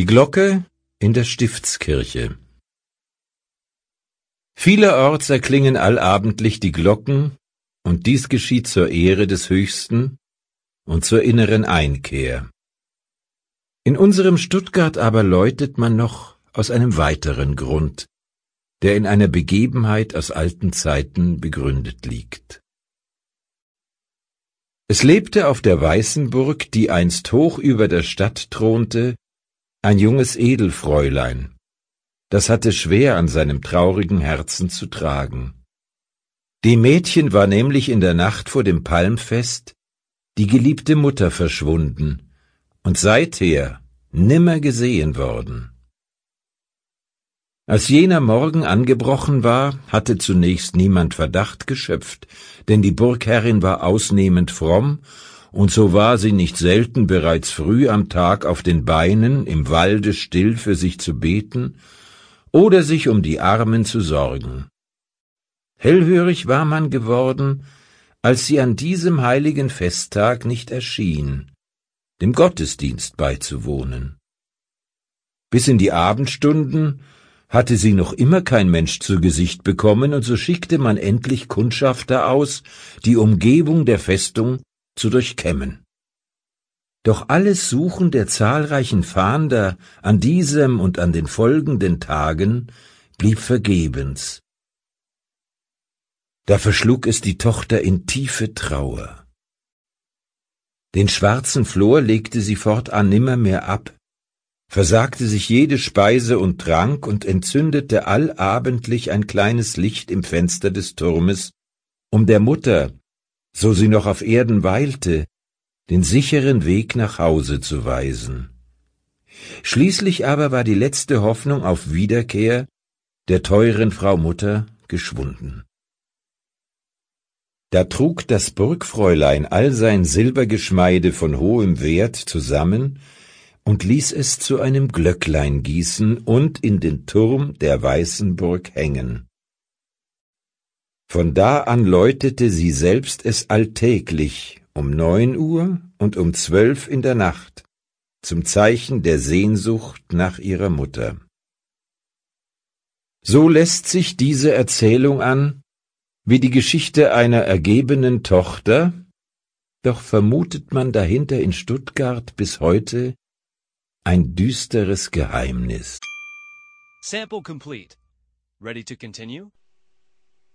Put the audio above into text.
Glocke in der Stiftskirche. Vielerorts erklingen allabendlich die Glocken, und dies geschieht zur Ehre des Höchsten und zur inneren Einkehr. In unserem Stuttgart aber läutet man noch aus einem weiteren Grund, der in einer Begebenheit aus alten Zeiten begründet liegt. Es lebte auf der Weißenburg, die einst hoch über der Stadt thronte, ein junges Edelfräulein, das hatte schwer an seinem traurigen Herzen zu tragen. Dem Mädchen war nämlich in der Nacht vor dem Palmfest die geliebte Mutter verschwunden und seither nimmer gesehen worden. Als jener Morgen angebrochen war, hatte zunächst niemand Verdacht geschöpft, denn die Burgherrin war ausnehmend fromm, und so war sie nicht selten bereits früh am Tag auf den Beinen, im Walde still für sich zu beten oder sich um die Armen zu sorgen. Hellhörig war man geworden, als sie an diesem heiligen Festtag nicht erschien, dem Gottesdienst beizuwohnen. Bis in die Abendstunden hatte sie noch immer kein Mensch zu Gesicht bekommen, und so schickte man endlich Kundschafter aus, die Umgebung der Festung zu durchkämmen. Doch alles Suchen der zahlreichen Fahnder an diesem und an den folgenden Tagen blieb vergebens. Da verschlug es die Tochter in tiefe Trauer. Den schwarzen Flor legte sie fortan nimmermehr ab, versagte sich jede Speise und Trank und entzündete allabendlich ein kleines Licht im Fenster des Turmes, um der Mutter, so sie noch auf Erden weilte, den sicheren Weg nach Hause zu weisen. Schließlich aber war die letzte Hoffnung auf Wiederkehr der teuren Frau Mutter geschwunden. Da trug das Burgfräulein all sein Silbergeschmeide von hohem Wert zusammen und ließ es zu einem Glöcklein gießen und in den Turm der Weißenburg hängen. Von da an läutete sie selbst es alltäglich um 9 Uhr und um 12 in der Nacht, zum Zeichen der Sehnsucht nach ihrer Mutter. So lässt sich diese Erzählung an, wie die Geschichte einer ergebenen Tochter, doch vermutet man dahinter in Stuttgart bis heute ein düsteres Geheimnis. Sample complete. Ready to continue?